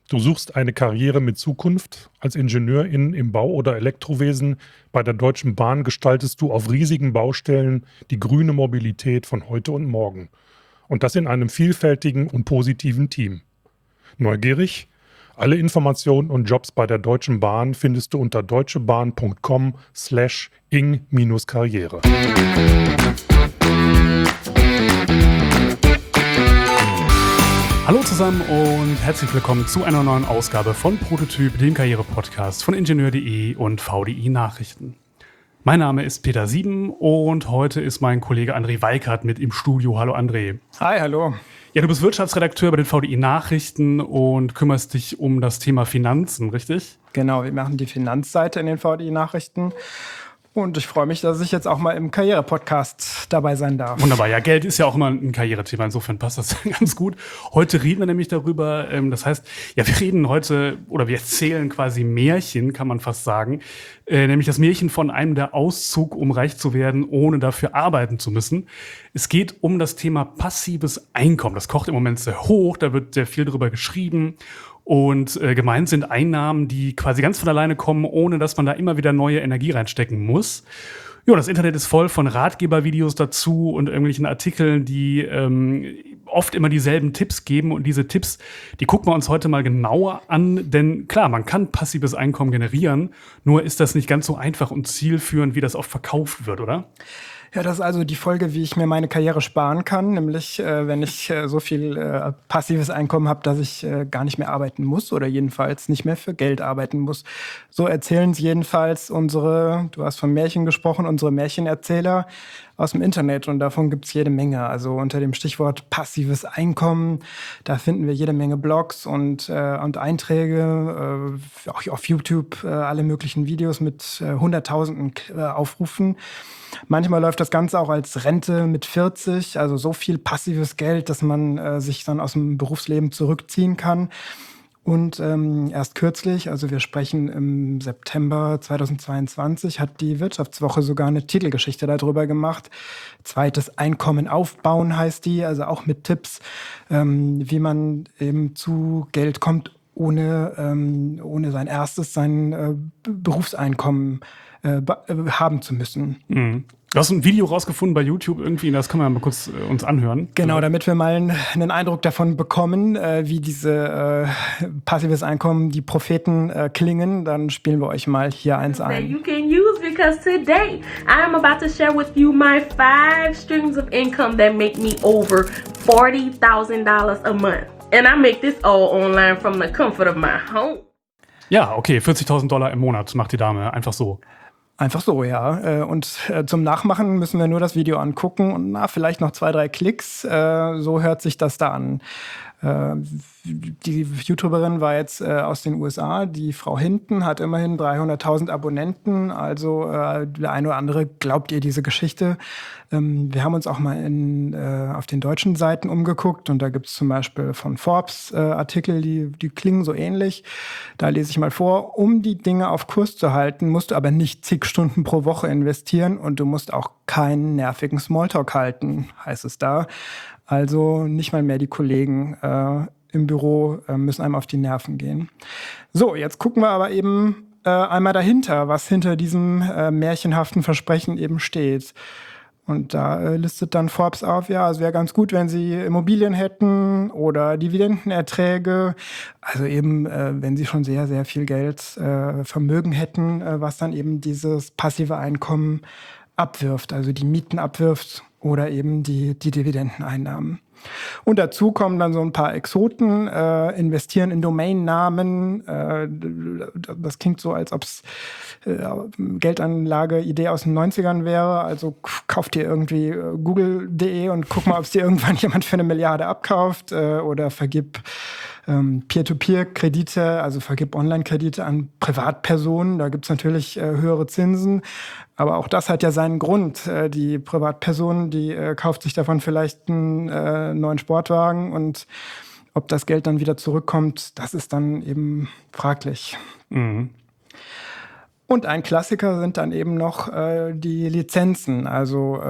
Du suchst eine Karriere mit Zukunft. Als Ingenieurin im Bau- oder Elektrowesen bei der Deutschen Bahn gestaltest du auf riesigen Baustellen die grüne Mobilität von heute und morgen. Und das in einem vielfältigen und positiven Team. Neugierig? Alle Informationen und Jobs bei der Deutschen Bahn findest du unter deutschebahn.com/ing-karriere. Hallo zusammen und herzlich willkommen zu einer neuen Ausgabe von Prototyp, dem Karriere-Podcast von Ingenieur.de und VDI Nachrichten. Mein Name ist Peter Sieben und heute ist mein Kollege André Weikert mit im Studio. Hallo André. Hi, hallo. Ja, du bist Wirtschaftsredakteur bei den VDI Nachrichten und kümmerst dich um das Thema Finanzen, richtig? Genau, wir machen die Finanzseite in den VDI Nachrichten. Und ich freue mich, dass ich jetzt auch mal im Karriere-Podcast dabei sein darf. Wunderbar. Ja, Geld ist ja auch immer ein Karrierethema. Insofern passt das ganz gut. Heute reden wir nämlich darüber. Das heißt, ja, wir reden heute oder wir erzählen quasi Märchen, kann man fast sagen. Nämlich das Märchen von einem der Auszug, um reich zu werden, ohne dafür arbeiten zu müssen. Es geht um das Thema passives Einkommen. Das kocht im Moment sehr hoch. Da wird sehr viel drüber geschrieben. Und gemeint sind Einnahmen, die quasi ganz von alleine kommen, ohne dass man da immer wieder neue Energie reinstecken muss. Ja, das Internet ist voll von Ratgebervideos dazu und irgendwelchen Artikeln, die oft immer dieselben Tipps geben. Und diese Tipps, die gucken wir uns heute mal genauer an. Denn klar, man kann passives Einkommen generieren, nur ist das nicht ganz so einfach und zielführend, wie das oft verkauft wird, oder? Ja, das ist also die Folge, wie ich mir meine Karriere sparen kann, nämlich wenn ich so viel passives Einkommen habe, dass ich gar nicht mehr arbeiten muss oder jedenfalls nicht mehr für Geld arbeiten muss. So erzählen es jedenfalls du hast von Märchen gesprochen, unsere Märchenerzähler aus dem Internet, und davon gibt es jede Menge. Also unter dem Stichwort passives Einkommen, da finden wir jede Menge Blogs und Einträge, auch auf YouTube alle möglichen Videos mit Hunderttausenden Aufrufen. Manchmal läuft das Ganze auch als Rente mit 40, also so viel passives Geld, dass man sich dann aus dem Berufsleben zurückziehen kann. Und erst kürzlich, also wir sprechen im September 2022, hat die Wirtschaftswoche sogar eine Titelgeschichte darüber gemacht. Zweites Einkommen aufbauen heißt die, also auch mit Tipps, wie man eben zu Geld kommt, ohne sein Berufseinkommen haben zu müssen. Mhm. Du hast ein Video rausgefunden bei YouTube irgendwie, das können wir mal kurz uns anhören. Genau, damit wir mal einen Eindruck davon bekommen, wie diese passives Einkommen, die Propheten klingen, dann spielen wir euch mal hier eins ein. You can use, because today I am about to share with you my 5 streams of income that make me over $40,000 a month. And I make this all online from the comfort of my home. Ja, okay, $40.000 im Monat macht die Dame, einfach so. Einfach so, ja. Und zum Nachmachen müssen wir nur das Video angucken und vielleicht noch 2, 3 Klicks. So hört sich das da an. Die YouTuberin war jetzt aus den USA. Die Frau Hinton hat immerhin 300.000 Abonnenten. Also der eine oder andere glaubt ihr diese Geschichte. Wir haben uns auch mal auf den deutschen Seiten umgeguckt. Und da gibt es zum Beispiel von Forbes Artikel, die klingen so ähnlich. Da lese ich mal vor: Um die Dinge auf Kurs zu halten, musst du aber nicht zig Stunden pro Woche investieren. Und du musst auch keinen nervigen Smalltalk halten, heißt es da. Also nicht mal mehr die Kollegen im Büro müssen einem auf die Nerven gehen. So, jetzt gucken wir aber eben einmal dahinter, was hinter diesem märchenhaften Versprechen eben steht. Und da listet dann Forbes auf, ja, es wäre ganz gut, wenn sie Immobilien hätten oder Dividendenerträge. Also eben, wenn sie schon sehr, sehr viel Geld, Vermögen hätten, was dann eben dieses passive Einkommen abwirft, also die Mieten abwirft oder eben die Dividendeneinnahmen. Und dazu kommen dann so ein paar Exoten, investieren in Domainnamen. Das klingt so, als ob es Geldanlage-Idee aus den 90ern wäre. Also kauft dir irgendwie google.de und guck mal, ob es dir irgendwann jemand für 1 Milliarde abkauft, oder vergib Peer-to-Peer-Kredite, also vergib Online-Kredite an Privatpersonen. Da gibt's natürlich höhere Zinsen. Aber auch das hat ja seinen Grund. Die Privatperson, die kauft sich davon vielleicht einen neuen Sportwagen, und ob das Geld dann wieder zurückkommt, das ist dann eben fraglich. Mhm. Und ein Klassiker sind dann eben noch die Lizenzen. Also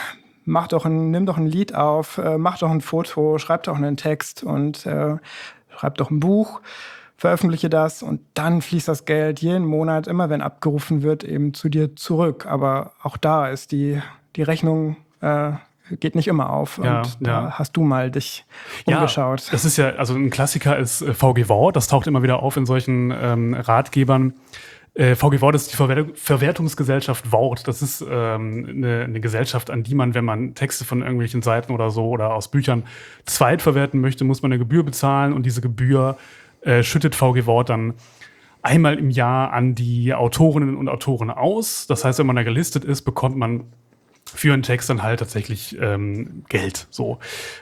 nimm doch ein Lied auf, mach doch ein Foto, schreib doch einen Text und schreib doch ein Buch, veröffentliche das und dann fließt das Geld jeden Monat, immer wenn abgerufen wird, eben zu dir zurück. Aber auch da ist die Rechnung geht nicht immer auf. Und da hast du mal dich umgeschaut. Ja, das ist ja, also ein Klassiker ist VG Wort, das taucht immer wieder auf in solchen Ratgebern. VG Wort ist die Verwertungsgesellschaft Wort. Das ist eine Gesellschaft, an die man, wenn man Texte von irgendwelchen Seiten oder so oder aus Büchern zweitverwerten möchte, muss man eine Gebühr bezahlen und diese Gebühr schüttet VG Wort dann einmal im Jahr an die Autorinnen und Autoren aus. Das heißt, wenn man da gelistet ist, bekommt man für einen Text dann halt tatsächlich Geld. So.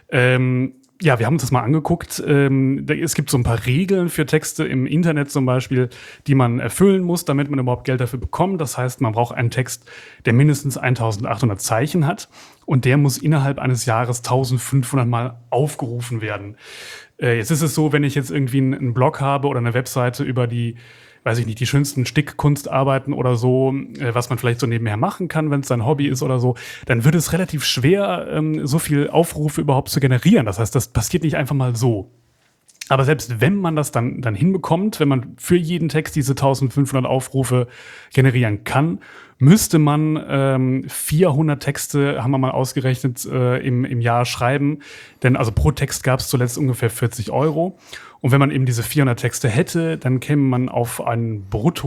Ja, wir haben uns das mal angeguckt. Es gibt so ein paar Regeln für Texte im Internet zum Beispiel, die man erfüllen muss, damit man überhaupt Geld dafür bekommt. Das heißt, man braucht einen Text, der mindestens 1800 Zeichen hat und der muss innerhalb eines Jahres 1500 Mal aufgerufen werden. Jetzt ist es so, wenn ich jetzt irgendwie einen Blog habe oder eine Webseite über die, weiß ich nicht, die schönsten Stickkunstarbeiten oder so, was man vielleicht so nebenher machen kann, wenn es sein Hobby ist oder so, dann wird es relativ schwer, so viel Aufrufe überhaupt zu generieren. Das heißt, das passiert nicht einfach mal so. Aber selbst wenn man das dann hinbekommt, wenn man für jeden Text diese 1500 Aufrufe generieren kann, müsste man 400 Texte, haben wir mal ausgerechnet, im Jahr schreiben. Denn also pro Text gab es zuletzt ungefähr 40 €. Und wenn man eben diese 400 Texte hätte, dann käme man auf ein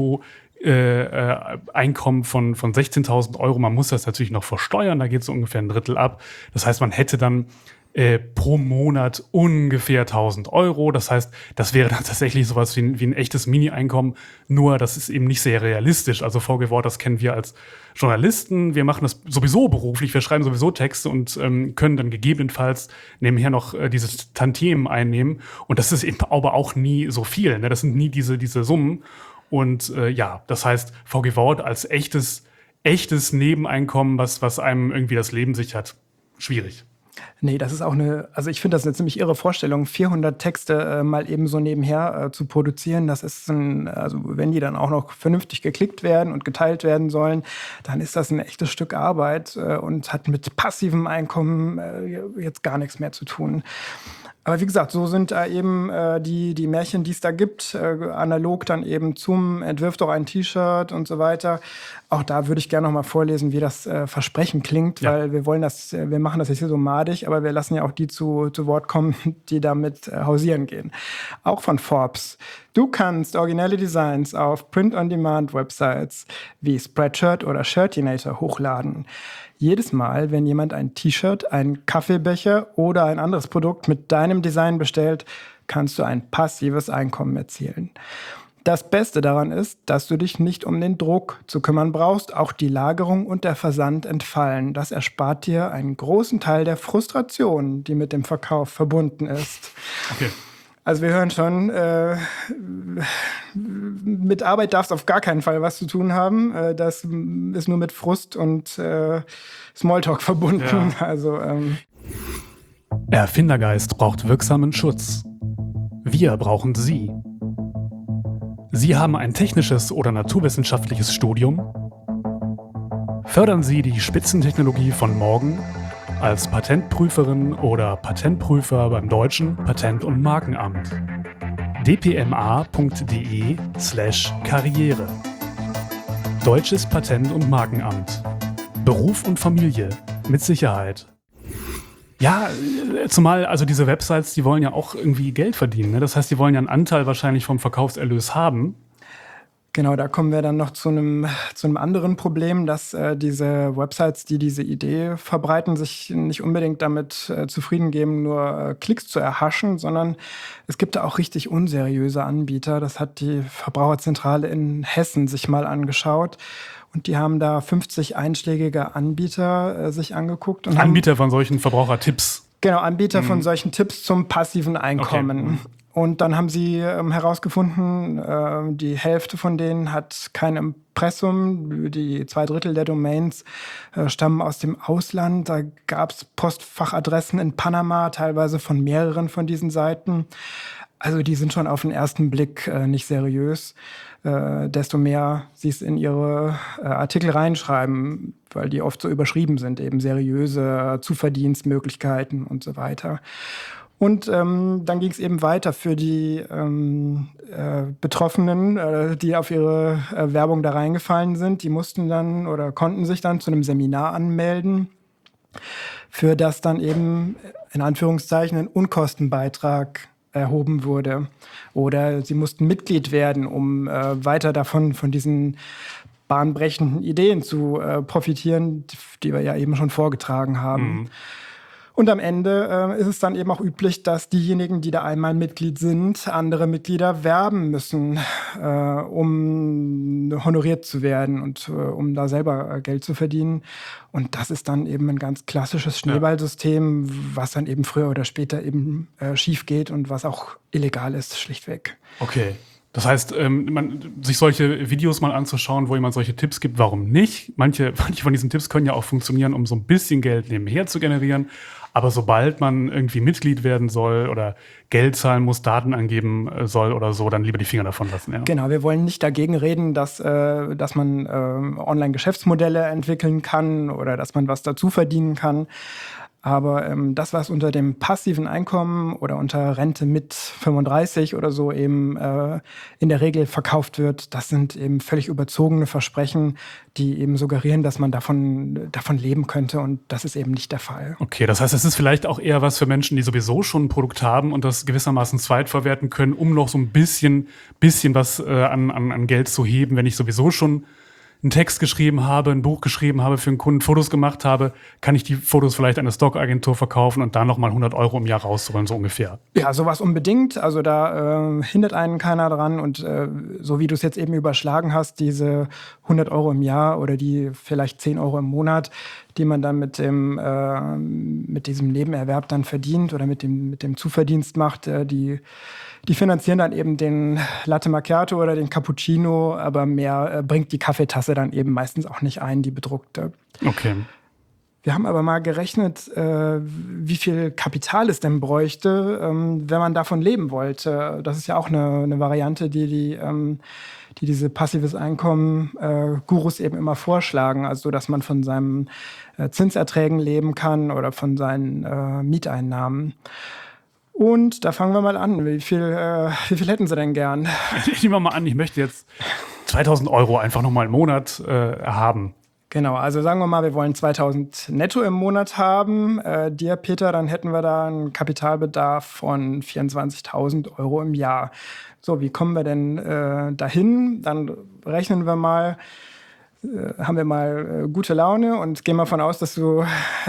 Brutto-Einkommen von 16.000 €. Man muss das natürlich noch versteuern, da geht so ungefähr ein Drittel ab. Das heißt, man hätte dann pro Monat ungefähr 1.000 €. Das heißt, das wäre dann tatsächlich sowas wie ein echtes Mini-Einkommen. Nur, das ist eben nicht sehr realistisch. Also VG Wort, das kennen wir als Journalisten. Wir machen das sowieso beruflich. Wir schreiben sowieso Texte und können dann gegebenenfalls nebenher noch dieses Tantiemen einnehmen. Und das ist eben aber auch nie so viel. Ne? Das sind nie diese Summen. Und das heißt, VG Wort als echtes Nebeneinkommen, was einem irgendwie das Leben sichert, schwierig. Nee, das ist auch also ich finde das eine ziemlich irre Vorstellung, 400 Texte mal eben so nebenher zu produzieren. Das ist also wenn die dann auch noch vernünftig geklickt werden und geteilt werden sollen, dann ist das ein echtes Stück Arbeit und hat mit passivem Einkommen jetzt gar nichts mehr zu tun. Aber wie gesagt, so sind eben die Märchen, die es da gibt, analog dann eben zum Entwirf doch ein T-Shirt und so weiter. Auch da würde ich gerne noch mal vorlesen, wie das Versprechen klingt, weil wir machen das jetzt hier so madig, aber wir lassen ja auch die zu Wort kommen, die damit hausieren gehen. Auch von Forbes. Du kannst originelle Designs auf Print-on-Demand-Websites wie Spreadshirt oder Shirtinator hochladen. Jedes Mal, wenn jemand ein T-Shirt, einen Kaffeebecher oder ein anderes Produkt mit deinem Design bestellt, kannst du ein passives Einkommen erzielen. Das Beste daran ist, dass du dich nicht um den Druck zu kümmern brauchst. Auch die Lagerung und der Versand entfallen. Das erspart dir einen großen Teil der Frustration, die mit dem Verkauf verbunden ist. Okay. Also wir hören schon, mit Arbeit darfst du auf gar keinen Fall was zu tun haben. Das ist nur mit Frust und Smalltalk verbunden. Ja. Also, Erfindergeist braucht wirksamen Schutz. Wir brauchen Sie. Sie haben ein technisches oder naturwissenschaftliches Studium? Fördern Sie die Spitzentechnologie von morgen als Patentprüferin oder Patentprüfer beim Deutschen Patent- und Markenamt. dpma.de/Karriere. Deutsches Patent- und Markenamt. Beruf und Familie mit Sicherheit. Ja, zumal also diese Websites, die wollen ja auch irgendwie Geld verdienen. Ne? Das heißt, die wollen ja einen Anteil wahrscheinlich vom Verkaufserlös haben. Genau, da kommen wir dann noch zu einem anderen Problem, dass diese Websites, die diese Idee verbreiten, sich nicht unbedingt damit zufrieden geben, nur Klicks zu erhaschen, sondern es gibt da auch richtig unseriöse Anbieter. Das hat die Verbraucherzentrale in Hessen sich mal angeschaut. Und die haben da 50 einschlägige Anbieter sich angeguckt. Und Anbieter von solchen Verbrauchertipps. Genau, Anbieter von solchen Tipps zum passiven Einkommen. Okay. Und dann haben sie herausgefunden, die Hälfte von denen hat kein Impressum. Die 2/3 der Domains stammen aus dem Ausland. Da gab es Postfachadressen in Panama, teilweise von mehreren von diesen Seiten. Also die sind schon auf den ersten Blick nicht seriös. Desto mehr sie es in ihre Artikel reinschreiben, weil die oft so überschrieben sind, eben seriöse Zuverdienstmöglichkeiten und so weiter. Und dann ging es eben weiter für die Betroffenen, die auf ihre Werbung da reingefallen sind. Die mussten dann oder konnten sich dann zu einem Seminar anmelden, für das dann eben in Anführungszeichen ein Unkostenbeitrag erhoben wurde. Oder sie mussten Mitglied werden, um weiter von diesen bahnbrechenden Ideen zu profitieren, die wir ja eben schon vorgetragen haben. Mhm. Und am Ende ist es dann eben auch üblich, dass diejenigen, die da einmal Mitglied sind, andere Mitglieder werben müssen, um honoriert zu werden und um da selber Geld zu verdienen. Und das ist dann eben ein ganz klassisches Schneeballsystem, was dann eben früher oder später eben schief geht und was auch illegal ist, schlichtweg. Okay. Das heißt, sich solche Videos mal anzuschauen, wo jemand solche Tipps gibt, warum nicht? Manche von diesen Tipps können ja auch funktionieren, um so ein bisschen Geld nebenher zu generieren. Aber sobald man irgendwie Mitglied werden soll oder Geld zahlen muss, Daten angeben soll oder so, dann lieber die Finger davon lassen. Ja? Genau, wir wollen nicht dagegen reden, dass man Online-Geschäftsmodelle entwickeln kann oder dass man was dazu verdienen kann. Aber das, was unter dem passiven Einkommen oder unter Rente mit 35 oder so eben in der Regel verkauft wird, das sind eben völlig überzogene Versprechen, die eben suggerieren, dass man davon leben könnte. Und das ist eben nicht der Fall. Okay, das heißt, es ist vielleicht auch eher was für Menschen, die sowieso schon ein Produkt haben und das gewissermaßen zweitverwerten können, um noch so ein bisschen was an Geld zu heben, wenn ich sowieso schon einen Text geschrieben habe, ein Buch geschrieben habe für einen Kunden, Fotos gemacht habe, kann ich die Fotos vielleicht an eine Stockagentur verkaufen und dann nochmal 100 € im Jahr rausholen, so ungefähr. Ja, sowas unbedingt. Also da hindert einen keiner dran. Und so wie du es jetzt eben überschlagen hast, diese 100 € im Jahr oder die vielleicht 10 € im Monat, die man dann mit diesem Nebenerwerb dann verdient oder mit dem Zuverdienst macht, die finanzieren dann eben den Latte Macchiato oder den Cappuccino, aber mehr bringt die Kaffeetasse dann eben meistens auch nicht ein, die bedruckte. Okay. Wir haben aber mal gerechnet, wie viel Kapital es denn bräuchte, wenn man davon leben wollte. Das ist ja auch eine Variante, die diese passives Einkommen Gurus eben immer vorschlagen. Also, dass man von seinen Zinserträgen leben kann oder von seinen Mieteinnahmen. Und da fangen wir mal an. Wie viel hätten Sie denn gern? Ich nehme mal an, ich möchte jetzt 2.000 € einfach nochmal im Monat haben. Genau, also sagen wir mal, wir wollen 2.000 netto im Monat haben. Dir, Peter, dann hätten wir da einen Kapitalbedarf von 24.000 € im Jahr. So, wie kommen wir denn dahin? Dann rechnen wir mal, haben wir mal gute Laune und gehen mal davon aus, dass du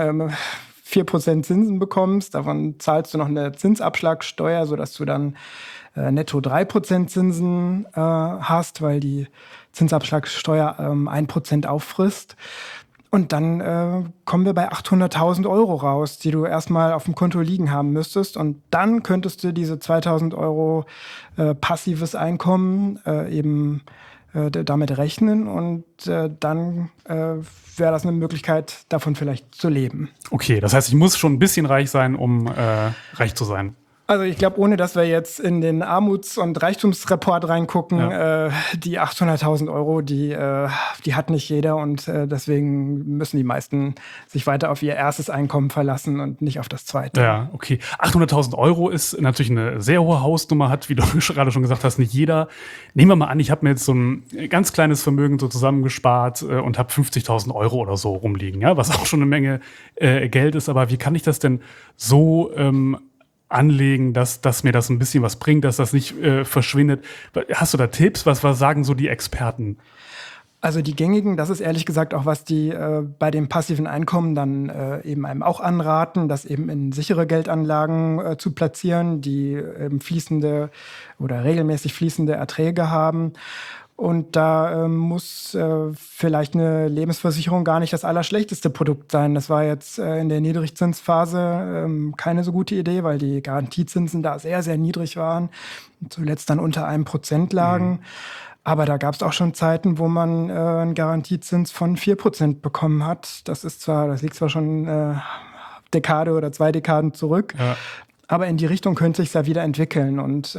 4% Zinsen bekommst. Davon zahlst du noch eine Zinsabschlagssteuer, sodass du dann netto 3% Zinsen hast, weil die Zinsabschlagssteuer 1% auffrisst. Und dann kommen wir bei 800.000 € raus, die du erstmal auf dem Konto liegen haben müsstest. Und dann könntest du diese 2.000 € passives Einkommen eben damit rechnen. Und dann wäre das eine Möglichkeit, davon vielleicht zu leben. Okay, das heißt, ich muss schon ein bisschen reich sein, um reich zu sein. Also ich glaube, ohne dass wir jetzt in den Armuts- und Reichtumsreport reingucken, die 800.000 €, die hat nicht jeder und deswegen müssen die meisten sich weiter auf ihr erstes Einkommen verlassen und nicht auf das zweite. Ja, okay. 800.000 € ist natürlich eine sehr hohe Hausnummer, hat, wie du gerade schon gesagt hast, nicht jeder. Nehmen wir mal an, ich habe mir jetzt so ein ganz kleines Vermögen so zusammengespart und habe 50.000 € oder so rumliegen, ja, was auch schon eine Menge Geld ist. Aber wie kann ich das denn so anlegen, dass mir das ein bisschen was bringt, dass das nicht verschwindet? Hast du da Tipps? Was sagen so die Experten? Also die gängigen, das ist ehrlich gesagt auch, was die bei dem passiven Einkommen dann eben einem auch anraten, das eben in sichere Geldanlagen zu platzieren, die eben fließende oder regelmäßig fließende Erträge haben. Und da muss vielleicht eine Lebensversicherung gar nicht das allerschlechteste Produkt sein. Das war jetzt in der Niedrigzinsphase keine so gute Idee, weil die Garantiezinsen da sehr, sehr niedrig waren. Zuletzt dann unter 1% lagen. Mhm. Aber da gab es auch schon Zeiten, wo man einen Garantiezins von 4% bekommen hat. Das liegt zwar schon Dekade oder 2 Dekaden zurück, aber in die Richtung könnte sich ja wieder entwickeln. Und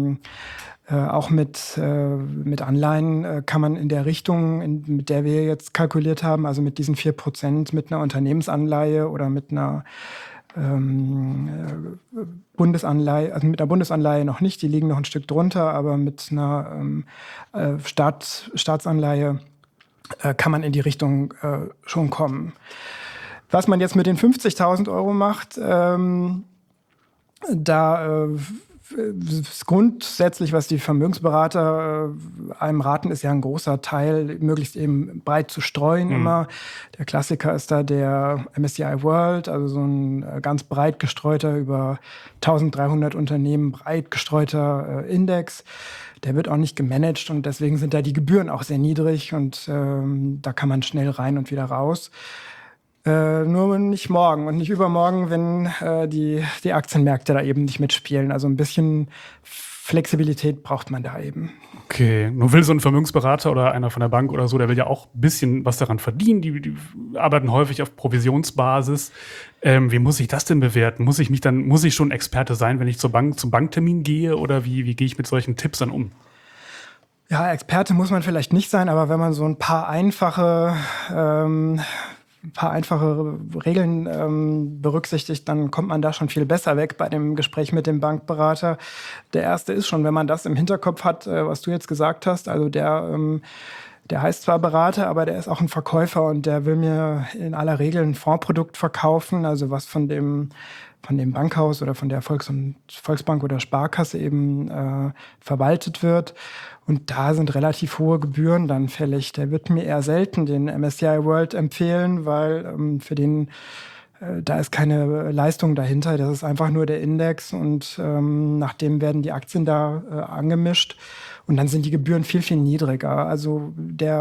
auch mit Anleihen kann man in der Richtung, mit der wir jetzt kalkuliert haben, also mit diesen 4%, mit einer Unternehmensanleihe oder mit einer Bundesanleihe, also mit einer Bundesanleihe noch nicht, die liegen noch ein Stück drunter, aber mit einer Staatsanleihe kann man in die Richtung schon kommen. Was man jetzt mit den 50.000 Euro macht, da ist grundsätzlich, was die Vermögensberater einem raten, ist ja ein großer Teil, möglichst eben breit zu streuen immer. Der Klassiker ist da der MSCI World, also so ein ganz breit gestreuter, über 1300 Unternehmen breit gestreuter Index. Der wird auch nicht gemanagt und deswegen sind da die Gebühren auch sehr niedrig und da kann man schnell rein und wieder raus. Nur nicht morgen und nicht übermorgen, wenn die Aktienmärkte da eben nicht mitspielen. Also ein bisschen Flexibilität braucht man da eben. Okay, nun will so ein Vermögensberater oder einer von der Bank oder so, der will ja auch ein bisschen was daran verdienen. Die arbeiten häufig auf Provisionsbasis. Wie muss ich das denn bewerten? Muss ich schon Experte sein, wenn ich zum Banktermin gehe? Oder wie gehe ich mit solchen Tipps dann um? Ja, Experte muss man vielleicht nicht sein, aber wenn man so ein paar einfache Regeln berücksichtigt, dann kommt man da schon viel besser weg bei dem Gespräch mit dem Bankberater. Der erste ist schon, wenn man das im Hinterkopf hat, was du jetzt gesagt hast, also der heißt zwar Berater, aber der ist auch ein Verkäufer und der will mir in aller Regel ein Fondsprodukt verkaufen, also was von dem Bankhaus oder von der Volksbank oder Sparkasse eben verwaltet wird. Und da sind relativ hohe Gebühren dann fällig. Der wird mir eher selten den MSCI World empfehlen, weil für den da ist keine Leistung dahinter. Das ist einfach nur der Index und nach dem werden die Aktien da angemischt. Und dann sind die Gebühren viel, viel niedriger. Also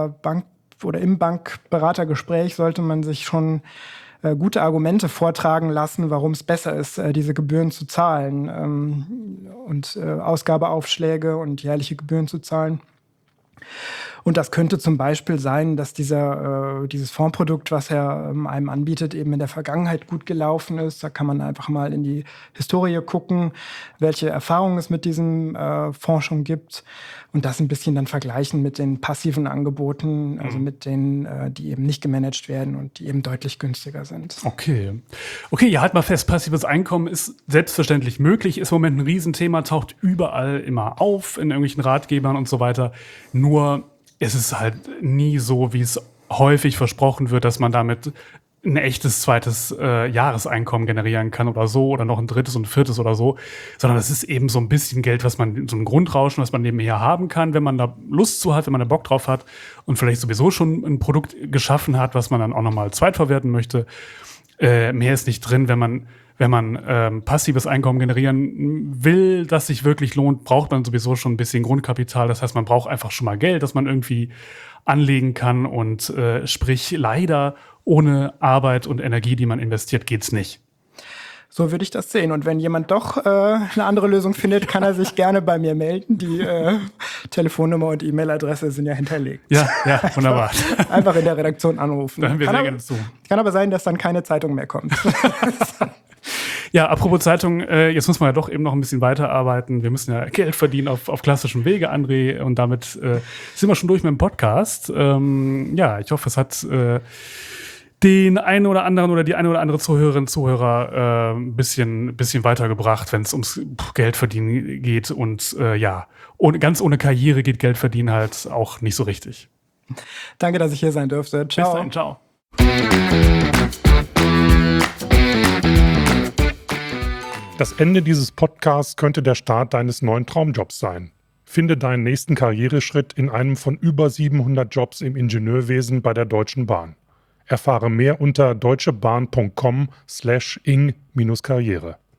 im Bankberatergespräch sollte man sich schon gute Argumente vortragen lassen, warum es besser ist, diese Gebühren zu zahlen und Ausgabeaufschläge und jährliche Gebühren zu zahlen. Und das könnte zum Beispiel sein, dass dieses Fondsprodukt, was er einem anbietet, eben in der Vergangenheit gut gelaufen ist. Da kann man einfach mal in die Historie gucken, welche Erfahrungen es mit diesem Fonds schon gibt und das ein bisschen dann vergleichen mit den passiven Angeboten, also mit denen, die eben nicht gemanagt werden und die eben deutlich günstiger sind. Okay, ja, halt mal fest, passives Einkommen ist selbstverständlich möglich, ist im Moment ein Riesenthema, taucht überall immer auf, in irgendwelchen Ratgebern und so weiter. Nur es ist halt nie so, wie es häufig versprochen wird, dass man damit ein echtes zweites Jahreseinkommen generieren kann oder so oder noch ein drittes und viertes oder so, sondern es ist eben so ein bisschen Geld, so ein Grundrauschen, was man nebenher haben kann, wenn man da Lust zu hat, wenn man da Bock drauf hat und vielleicht sowieso schon ein Produkt geschaffen hat, was man dann auch nochmal zweitverwerten möchte. Mehr ist nicht drin, wenn man passives Einkommen generieren will, das sich wirklich lohnt, braucht man sowieso schon ein bisschen Grundkapital. Das heißt, man braucht einfach schon mal Geld, das man irgendwie anlegen kann und sprich leider ohne Arbeit und Energie, die man investiert, geht's nicht. So würde ich das sehen. Und wenn jemand doch eine andere Lösung findet, kann er sich gerne bei mir melden. Die Telefonnummer und E-Mail-Adresse sind ja hinterlegt. Ja, wunderbar. Einfach in der Redaktion anrufen. Da haben wir sehr gerne zu. Kann aber sein, dass dann keine Zeitung mehr kommt. Ja, apropos Zeitung, jetzt muss man ja doch eben noch ein bisschen weiterarbeiten. Wir müssen ja Geld verdienen auf klassischem Wege, André. Und damit sind wir schon durch mit dem Podcast. Ja, ich hoffe, es hat den einen oder anderen oder die eine oder andere Zuhörerin, Zuhörer ein bisschen weitergebracht, wenn es ums Geld verdienen geht. Und ja, ganz ohne Karriere geht Geld verdienen halt auch nicht so richtig. Danke, dass ich hier sein durfte. Ciao. Bis dahin, ciao. Das Ende dieses Podcasts könnte der Start deines neuen Traumjobs sein. Finde deinen nächsten Karriereschritt in einem von über 700 Jobs im Ingenieurwesen bei der Deutschen Bahn. Erfahre mehr unter deutschebahn.com/ing-karriere.